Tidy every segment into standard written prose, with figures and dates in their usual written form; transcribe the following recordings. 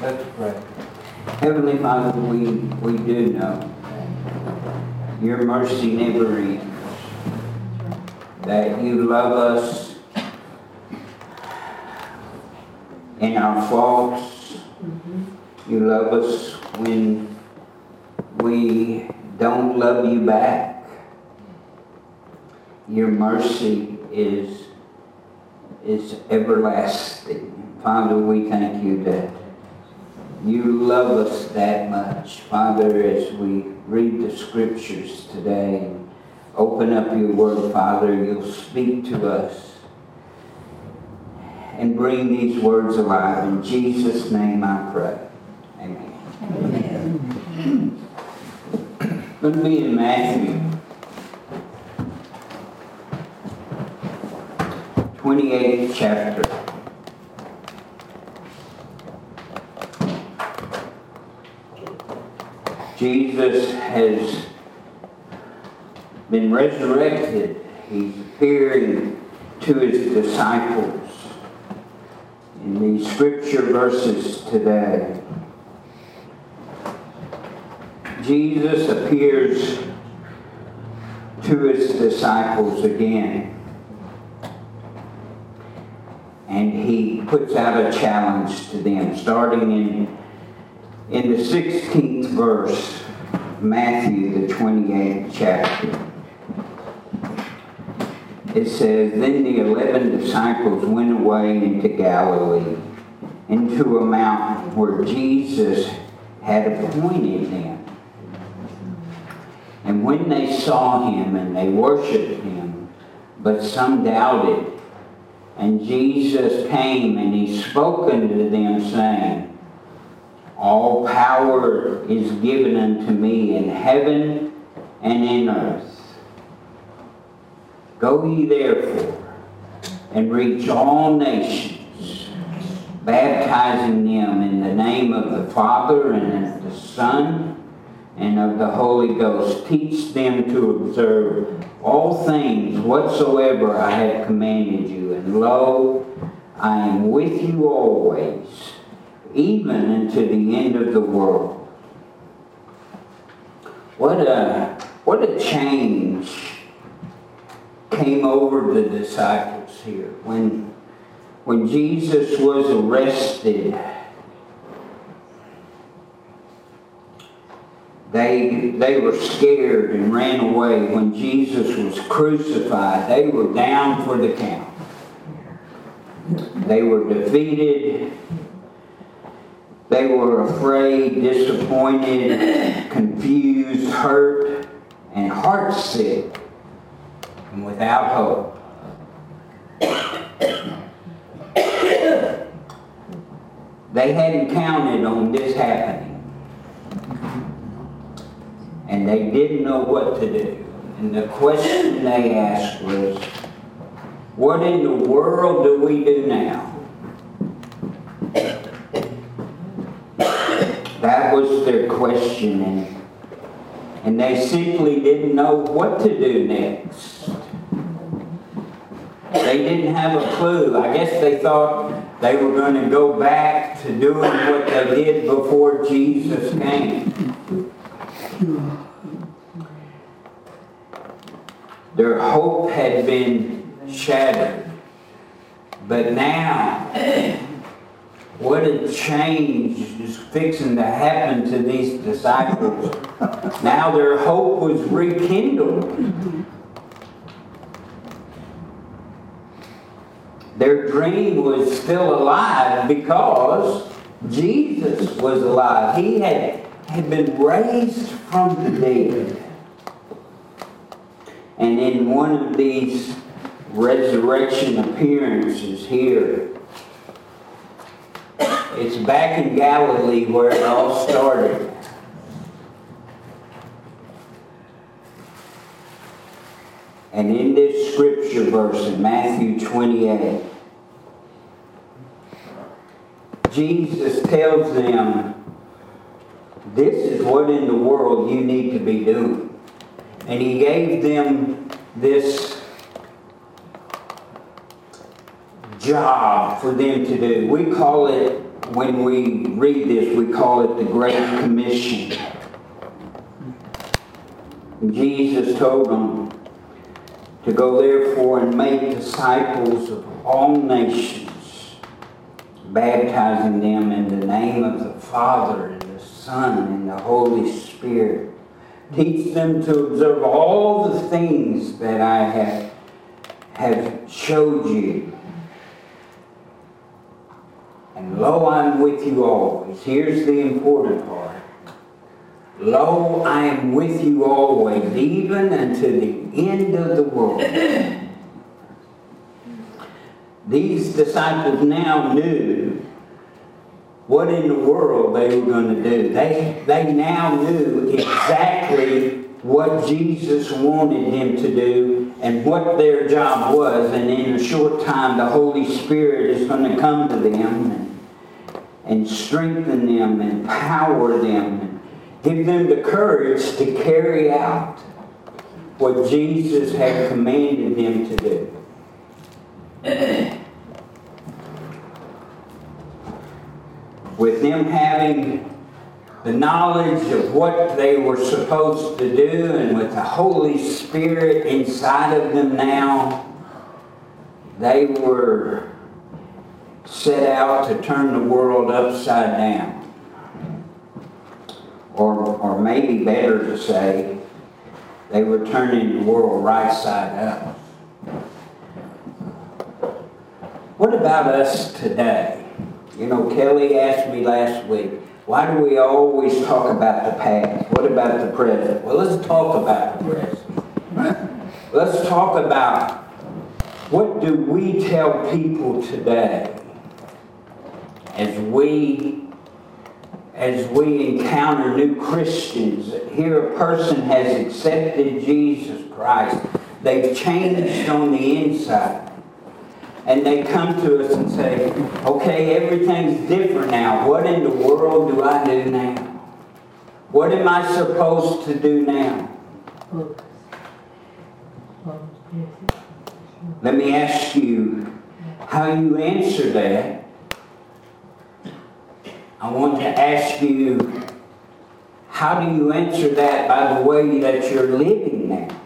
Let's pray. Heavenly Father, we do know your mercy never ends, that you love us in our faults. You love us when we don't love you back. Your mercy is everlasting. Father, we thank you that you love us that much. Father, as we read the scriptures today and open up your word, Father, you'll speak to us and bring these words alive. In Jesus' name I pray. Amen. Amen. Going to be in Matthew 28th chapter. Jesus has been resurrected. He's appearing to his disciples in these scripture verses today. Jesus appears to his disciples again, and he puts out a challenge to them, starting in the 16th verse, Matthew, the 28th chapter. It says, Then the 11 disciples went away into Galilee, into a mountain where Jesus had appointed them. And when they saw him, and they worshipped him, but some doubted, and Jesus came, and he spoke unto them, saying, All power is given unto me in heaven and in earth. Go ye therefore, and reach all nations, baptizing them in the name of the Father, and of the Son, and of the Holy Ghost. Teach them to observe all things whatsoever I have commanded you. And lo, I am with you always, even unto the end of the world. What a change came over the disciples here. When Jesus was arrested, they were scared and ran away. When Jesus was crucified, they were down for the count. They were defeated. They were afraid, disappointed, confused, hurt, and heartsick, and without hope. They hadn't counted on this happening. And they didn't know what to do. And the question they asked was, what in the world do we do now? That was their question, and they simply didn't know what to do next. They didn't have a clue. I guess they thought they were going to go back to doing what they did before Jesus came. Their hope had been shattered. But now, what a change is fixing to happen to these disciples. Now their hope was rekindled. Their dream was still alive because Jesus was alive. He had been raised from the dead. And in one of these resurrection appearances here, it's back in Galilee where it all started. And in this scripture verse in Matthew 28, Jesus tells them, this is what in the world you need to be doing. And he gave them this job for them to do. We call it when we read this, we call it the Great Commission. Jesus told them to go therefore and make disciples of all nations, baptizing them in the name of the Father and the Son and the Holy Spirit. Teach them to observe all the things that I have showed you. And lo, I'm with you always. Here's the important part. Lo, I am with you always, even unto the end of the world. These disciples now knew what in the world they were going to do. They now knew exactly what Jesus wanted them to do and what their job was. And in a short time, the Holy Spirit is going to come to them and strengthen them, empower them, and give them the courage to carry out what Jesus had commanded them to do. With them having the knowledge of what they were supposed to do, and with the Holy Spirit inside of them now, they were set out to turn the world upside down. Or maybe better to say, they were turning the world right side up. What about us today? You know, Kelly asked me last week, why do we always talk about the past? What about the present? Well, let's talk about the present. Let's talk about what do we tell people today as we encounter new Christians. Here a person has accepted Jesus Christ. They've changed on the inside. And they come to us and say, okay, everything's different now. What in the world do I do now? What am I supposed to do now? Let me ask you how you answer that. I want to ask you, how do you answer that by the way that you're living now?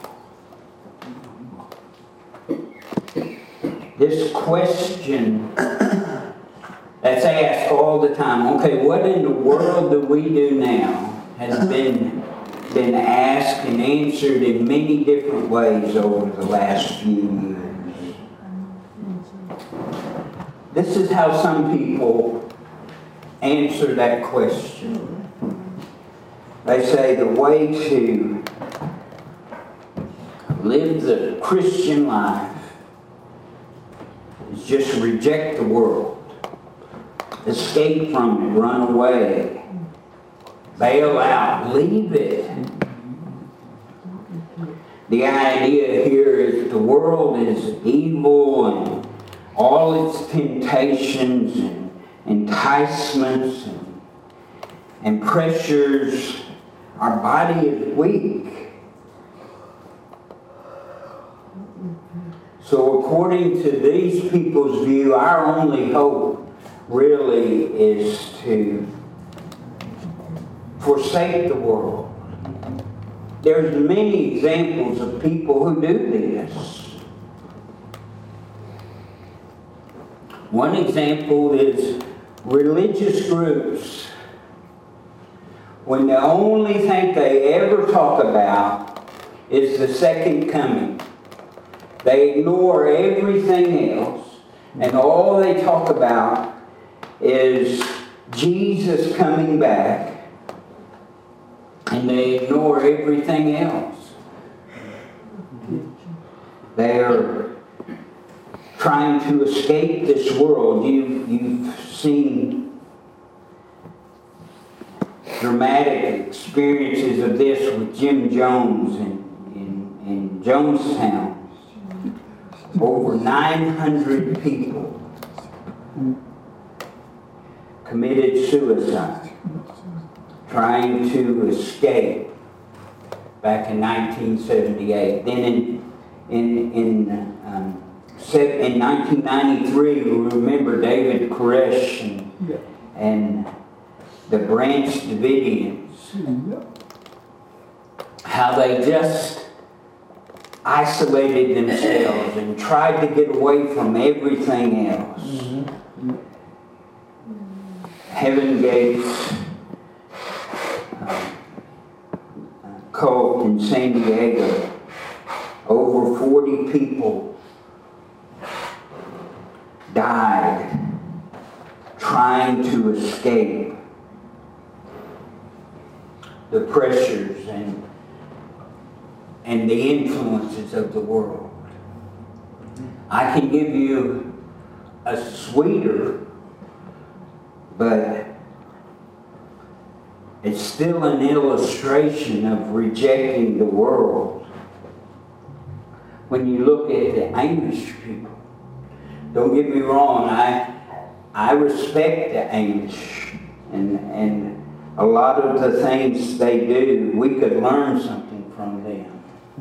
This question that's asked all the time, okay, what in the world do we do now, has been asked and answered in many different ways over the last few years. This is how some people answer that question. They say the way to live the Christian life is just reject the world, escape from it, run away, bail out, leave it. The idea here is the world is evil and all its temptations and enticements and pressures. Our body is weak. So according to these people's view, our only hope really is to forsake the world. There's many examples of people who do this. One example is religious groups. When the only thing they ever talk about is the second coming. They ignore everything else, and all they talk about is Jesus coming back, and they ignore everything else. They're trying to escape this world. You've seen dramatic experiences of this with Jim Jones in Jonestown. Over 900 people committed suicide trying to escape back in 1978. Then in 1993, we remember David Koresh and the Branch Davidians, how they just isolated themselves and tried to get away from everything else. Heaven Gates cult in San Diego, over 40 people died trying to escape the pressures and the influences of the world. I can give you a sweeter, but it's still an illustration of rejecting the world. When you look at the Amish people, don't get me wrong, I respect the Amish, and a lot of the things they do, we could learn something from them.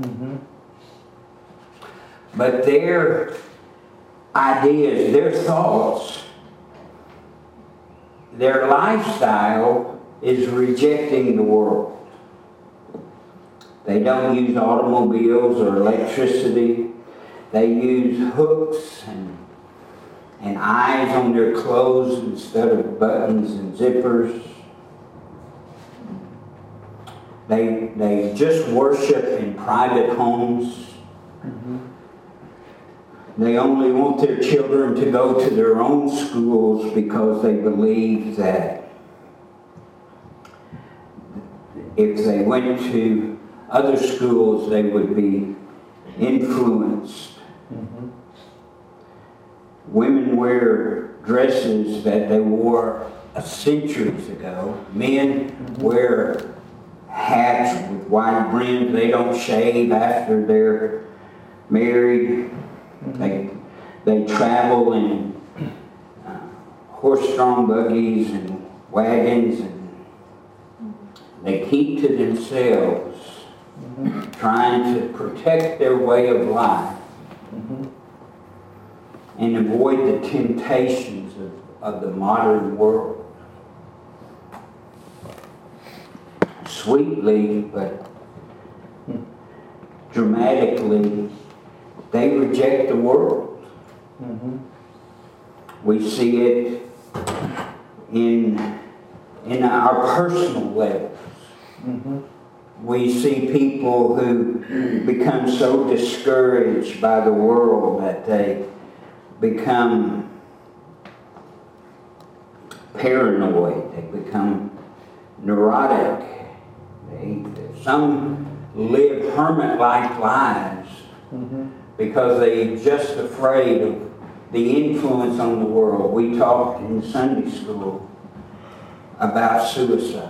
But their ideas, their thoughts, their lifestyle is rejecting the world. They don't use automobiles or electricity. They use hooks and eyes on their clothes instead of buttons and zippers. They just worship in private homes. They only want their children to go to their own schools because they believe that if they went to other schools, they would be influenced. Women wear dresses that they wore centuries ago. Men wear hats with wide brims. They don't shave after they're married. They travel in horse-drawn buggies and wagons, and they keep to themselves, trying to protect their way of life and avoid the temptations of the modern world. Sweetly, but dramatically, they reject the world. We see it in our personal levels. We see people who become so discouraged by the world that they become paranoid. They become neurotic. Some live hermit-like lives because they're just afraid of the influence on the world. We talked in Sunday school about suicide.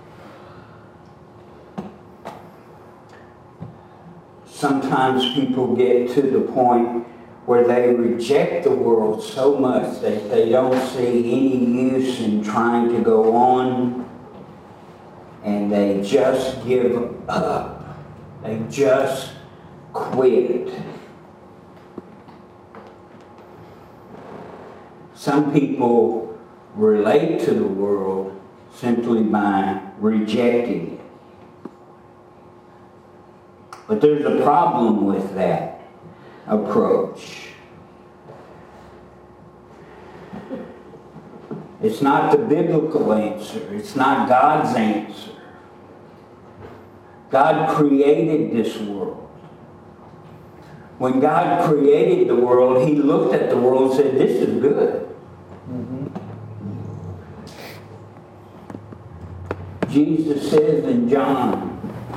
Sometimes people get to the point where they reject the world so much that they don't see any use in trying to go on, and they just give up. They just quit. Some people relate to the world simply by rejecting it. But there's a problem with that approach. It's not the biblical answer. It's not God's answer. God created this world. When God created the world, He looked at the world and said, "This is good." Jesus says in John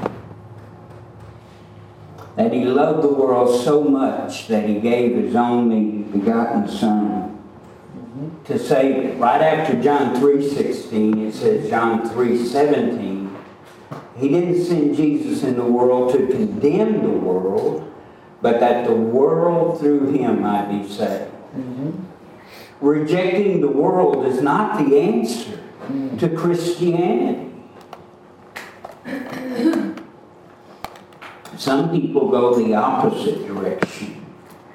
that He loved the world so much that He gave His only begotten Son to save it. Right after John 3:16, it says John 3:17, He didn't send Jesus in the world to condemn the world, but that the world through Him might be saved. Rejecting the world is not the answer to Christianity. Some people go the opposite direction.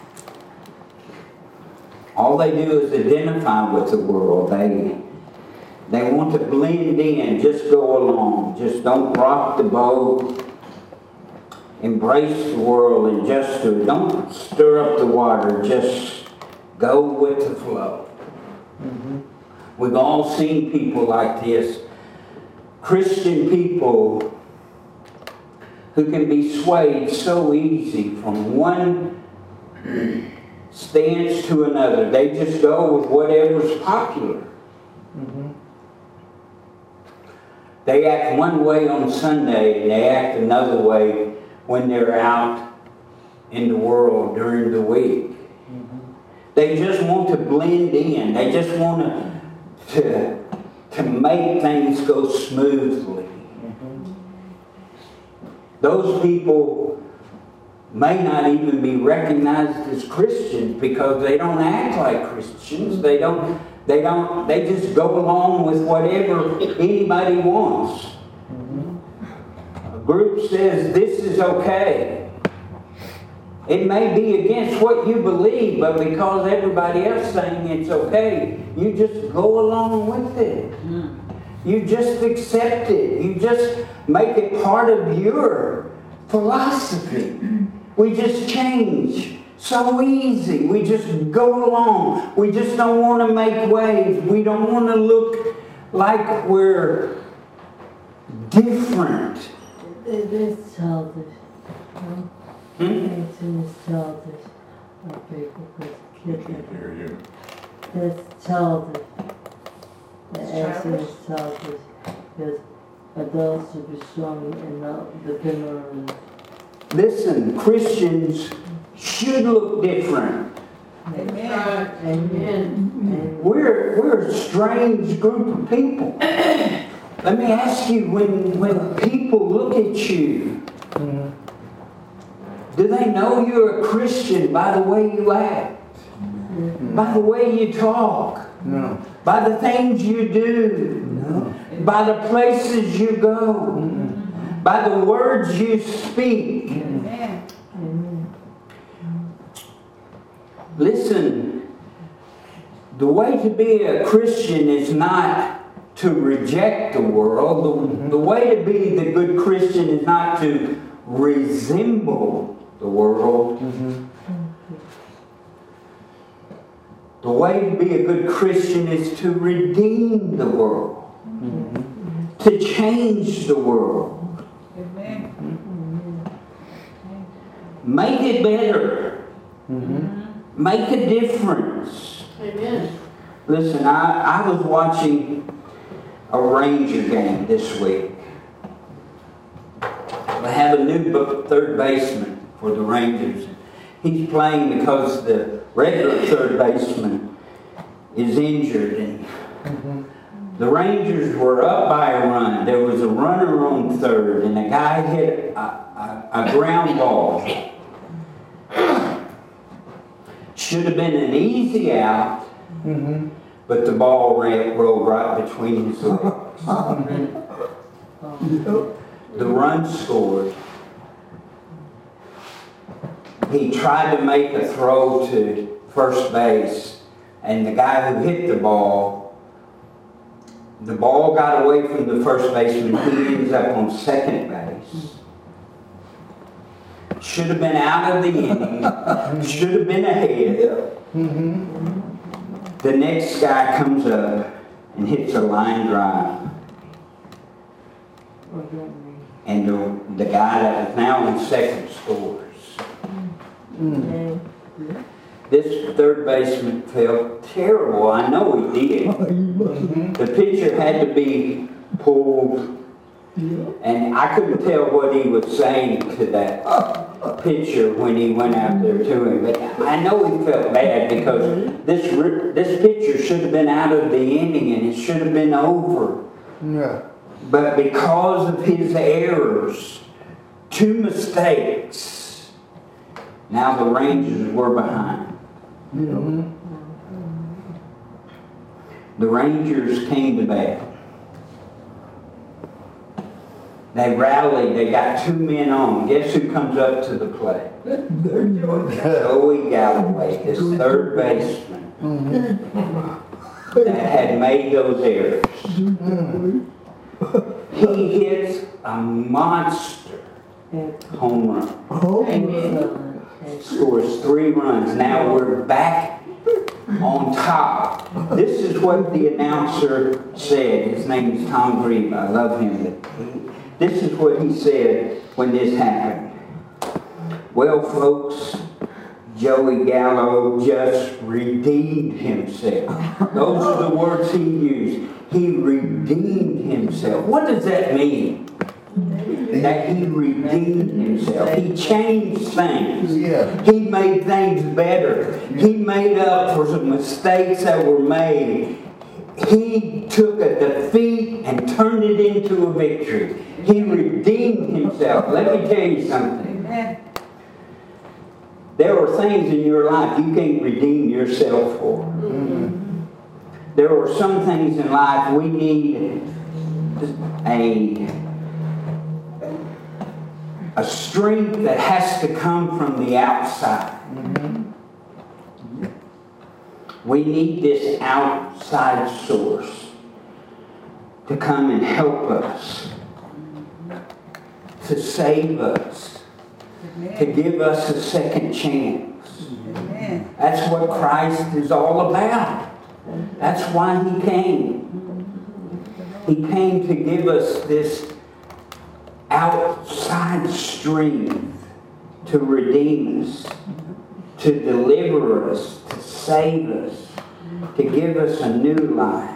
All they do is identify with the world. They want to blend in, just go along. Just don't rock the boat. Embrace the world and just do it. Don't stir up the water. Just go with the flow. We've all seen people like this. Christian people who can be swayed so easy from one stance to another. They just go with whatever's popular. They act one way on Sunday and they act another way when they're out in the world during the week. They just want to blend in. They just want to make things go smoothly. Those people may not even be recognized as Christians because they don't act like Christians. They just go along with whatever anybody wants. A group says this is okay. It may be against what you believe, but because everybody else is saying it's okay, you just go along with it. You just accept it. You just make it part of your philosophy. We just change. So easy. We just go along. We just don't want to make waves. We don't want to look like we're different. It's childish. It's childish. That's childish. The action is childish. Because adults should be strong and not depend on them. Listen, Christians should look different. Amen. Amen. We're a strange group of people. Let me ask you, when people look at you, do they know you're a Christian by the way you act? By the way you talk? No. By the things you do? No. By the places you go? By the words you speak? Amen. Listen, the way to be a Christian is not to reject the world. The way to be the good Christian is not to resemble the world. The way to be a good Christian is to redeem the world. To change the world. Make it better. Make a difference. Amen. Listen, I was watching a Ranger game this week. They have a new third baseman for the Rangers. He's playing because the regular third baseman is injured. And the Rangers were up by a run. There was a runner on third, and the guy hit a ground ball. Should have been an easy out, but the ball rolled right between his legs. The run scored. He tried to make a throw to first base, and the guy who hit the ball got away from the first baseman. He ends up on second base. Should have been out of the inning. Should have been ahead. The next guy comes up and hits a line drive. And the guy that is now in second scores. This third baseman felt terrible. I know he did. The pitcher had to be pulled. And I couldn't tell what he was saying to that pitcher when he went out there to him. But I know he felt bad because this pitcher should have been out of the inning and it should have been over. Yeah. But because of his errors, 2 mistakes, now the Rangers were behind. The Rangers came to bat. They rallied. They got 2 men on. Guess who comes up to the plate? Joey Galloway, this third baseman. that had made those errors. He hits a monster home run. Amen. Scores 3 runs. Now we're back on top. This is what the announcer said. His name is Tom Grieve. I love him. This is what he said when this happened. Well, folks, Joey Gallo just redeemed himself. Those are the words he used. He redeemed himself. What does that mean? That he redeemed himself. He changed things. He made things better. He made up for some mistakes that were made. He took a defeat and turned it into a victory. He redeemed himself. Let me tell you something. There are things in your life you can't redeem yourself for. There are some things in life we need a strength that has to come from the outside. We need this outside source to come and help us, to save us, to give us a second chance. That's what Christ is all about. That's why He came. He came to give us this outside strength to redeem us, to deliver us, to save us, to give us a new life,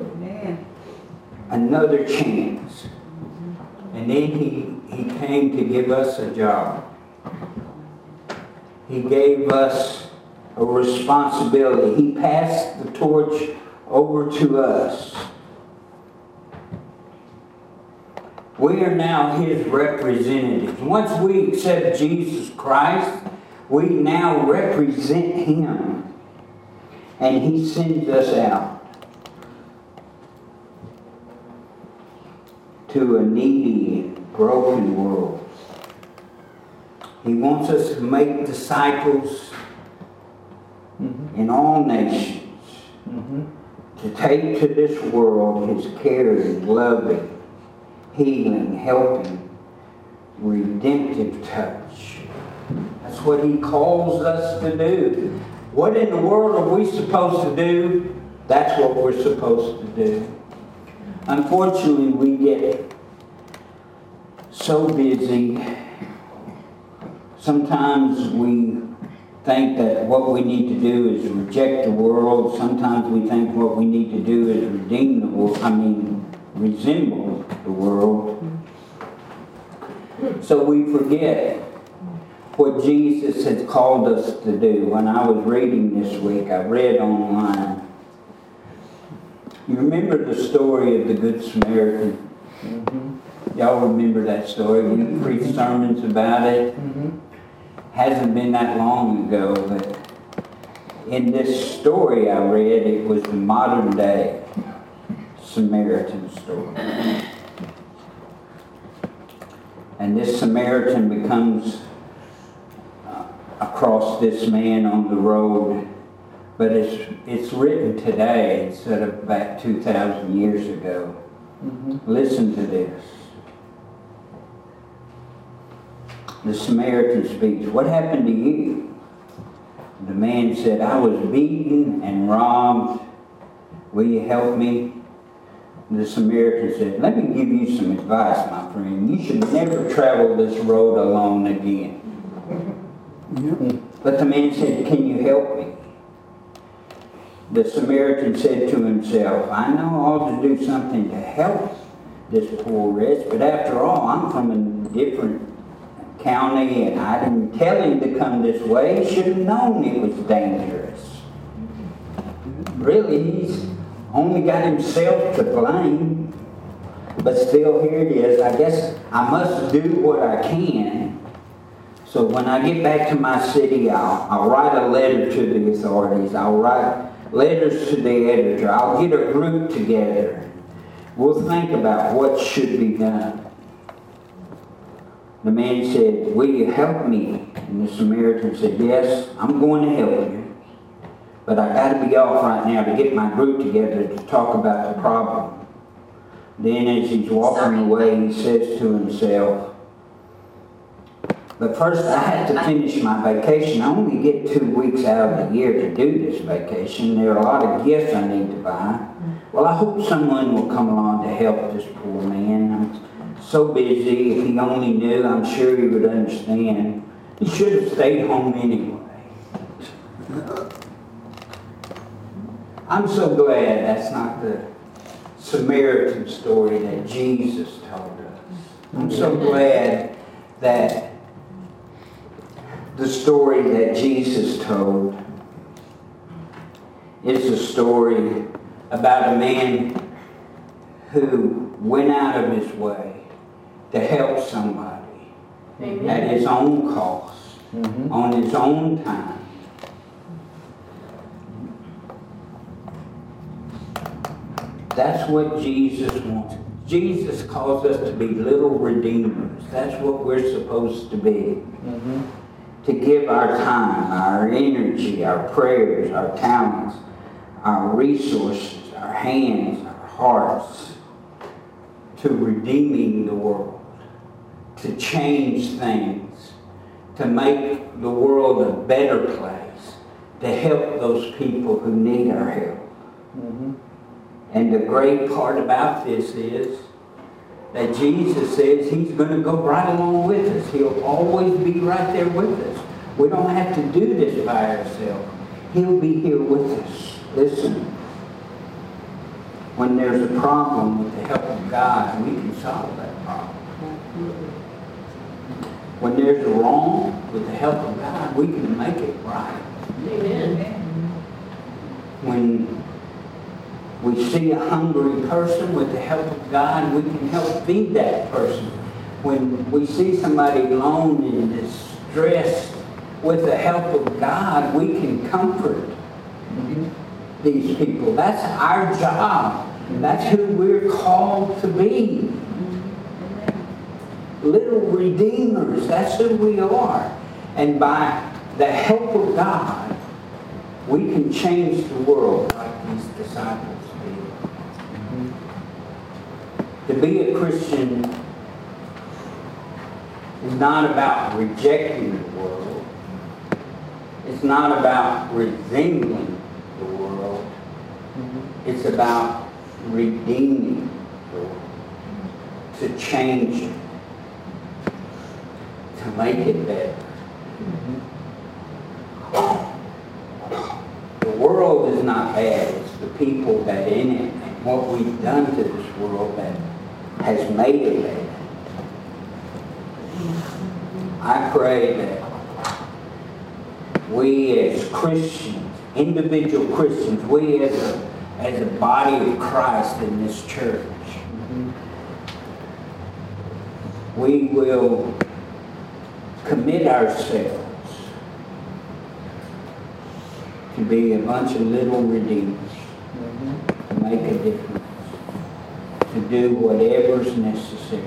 another chance. And then He came to give us a job. He gave us a responsibility. He passed the torch over to us. We are now His representatives. Once we accept Jesus Christ, we now represent Him. And He sends us out to a needy, broken world. He wants us to make disciples in all nations. To take to this world His caring, loving, healing, helping, redemptive touch. That's what He calls us to do. What in the world are we supposed to do? That's what we're supposed to do. Unfortunately, we get so busy. Sometimes we think that what we need to do is reject the world. Sometimes we think what we need to do is redeem the world. Resemble the world. So we forget what Jesus has called us to do. When I was reading this week, I read online. You remember the story of the Good Samaritan? Y'all remember that story? We preached sermons about it. Hasn't been that long ago, but in this story I read, it was the modern day Samaritan story. And this Samaritan becomes across this man on the road, but it's written today instead of back 2,000 years ago. Listen to this. The Samaritan speaks, "What happened to you?" The man said, "I was beaten and robbed. Will you help me?" The Samaritan said, "Let me give you some advice, my friend. You should never travel this road alone again." But the man said, "Can you help me?" The Samaritan said to himself, "I know I ought to do something to help this poor wretch, but after all, I'm from a different county and I didn't tell him to come this way. He should have known it was dangerous." Really, he's only got himself to blame. But still, here it is. I guess I must do what I can. So when I get back to my city, I'll write a letter to the authorities. I'll write letters to the editor. I'll get a group together. We'll think about what should be done. The man said, "Will you help me?" And the Samaritan said, "Yes, I'm going to help you. but I got to be off right now to get my group together to talk about the problem. Then as he's walking away, he says to himself, but first I have to finish my vacation. I only get 2 weeks out of the year to do this vacation. There are a lot of gifts I need to buy. Well, I hope someone will come along to help this poor man. I'm so busy. If he only knew, I'm sure he would understand. He should have stayed home anyway. I'm so glad that's not the Samaritan story that Jesus told us. I'm so glad that the story that Jesus told is a story about a man who went out of his way to help somebody. Amen. At his own cost, on his own time. That's what Jesus wants. Jesus calls us to be little redeemers. That's what we're supposed to be. To give our time, our energy, our prayers, our talents, our resources, our hands, our hearts, to redeeming the world, to change things, to make the world a better place, to help those people who need our help. And the great part about this is that Jesus says He's going to go right along with us. He'll always be right there with us. We don't have to do this by ourselves. He'll be here with us. Listen, when there's a problem, with the help of God, we can solve that problem. When there's a wrong, with the help of God, we can make it right. Amen. When we see a hungry person, with the help of God, we can help feed that person. When we see somebody alone and distressed, with the help of God, we can comfort these people. That's our job. That's who we're called to be. Little redeemers, that's who we are. And by the help of God, we can change the world like these disciples did. To be a Christian is not about rejecting the world. It's not about resembling the world. It's about redeeming the world. To change it. To make it better. The world is not bad. It's the people that in it and what we've done to this world that has made it bad. I pray that we as Christians, individual Christians, we as a body of Christ in this church, we will commit ourselves to be a bunch of little redeemers, to make a difference, to do whatever's necessary,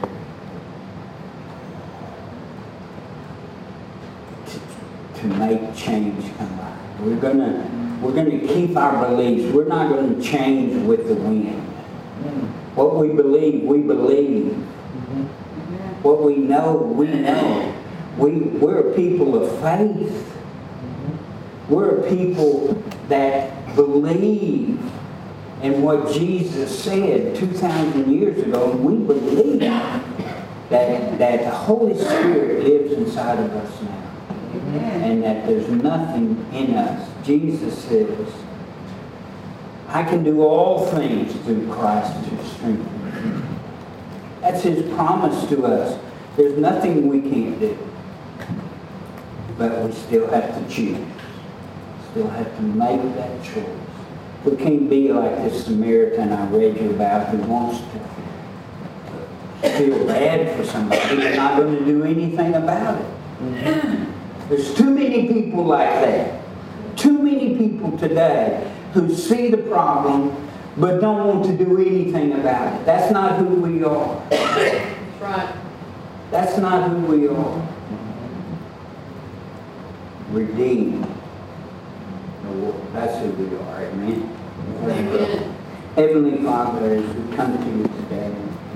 to make change come by. We're gonna keep our beliefs. We're not going to change with the wind. What we believe, we believe. What we know, we know. We're a people of faith. We're a people that believe in what Jesus said 2,000 years ago. And we believe that the Holy Spirit lives inside of us now. And that there's nothing in us. Jesus says, I can do all things through Christ who strengthens me. That's His promise to us. There's nothing we can't do. But we still have to choose. Still have to make that choice. We can't be like this Samaritan I read you about who wants to feel bad for somebody. He's not going to do anything about it. There's too many people like that. Too many people today who see the problem but don't want to do anything about it. That's not who we are. That's right. That's not who we are. Redeem the world. That's who we are. Amen. Amen. Heavenly Father, as we come to you today,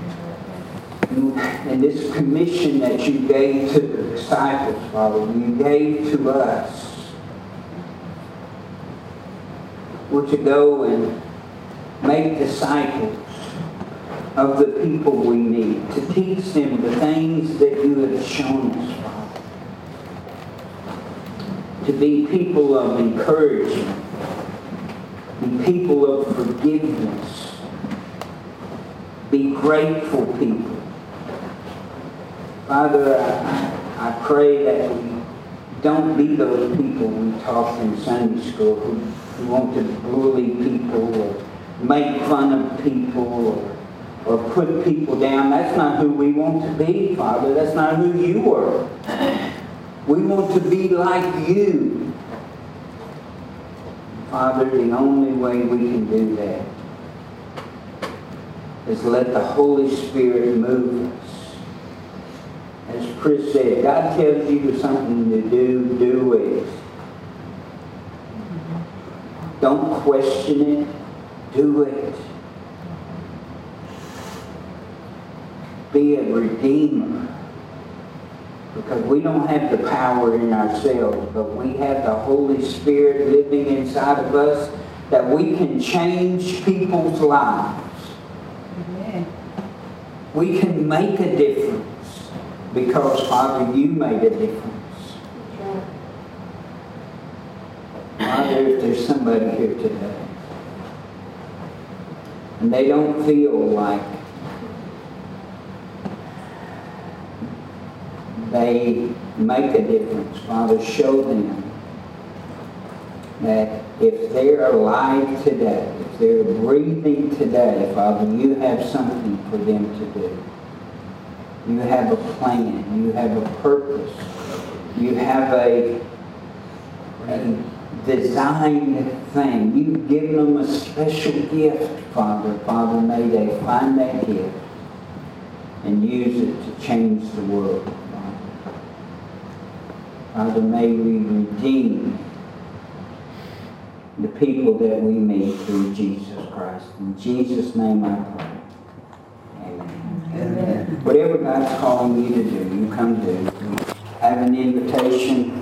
and this commission that you gave to the disciples, Father, you gave to us, were to go and make disciples of the people we need, to teach them the things that you have shown us, Father. To be people of encouragement, be people of forgiveness, be grateful people. Father, I pray that we don't be those people we taught in Sunday school who want to bully people or make fun of people or put people down. That's not who we want to be, Father. That's not who you were. We want to be like you. Father, the only way we can do that is let the Holy Spirit move us. As Chris said, God tells you something to do, do it. Don't question it, do it. Be a redeemer. Because we don't have the power in ourselves, but we have the Holy Spirit living inside of us that we can change people's lives. Amen. We can make a difference because, Father, you made a difference. Father, if there's somebody here today and they don't feel like they make a difference, Father, show them that if they're alive today, if they're breathing today, Father, you have something for them to do. You have a plan. You have a purpose. You have a designed thing. You've given them a special gift, Father. Father, may they find that gift and use it to change the world. Father, may we redeem the people that we meet through Jesus Christ. In Jesus' name I pray. Amen. Whatever God's calling you to do, you come do. We have an invitation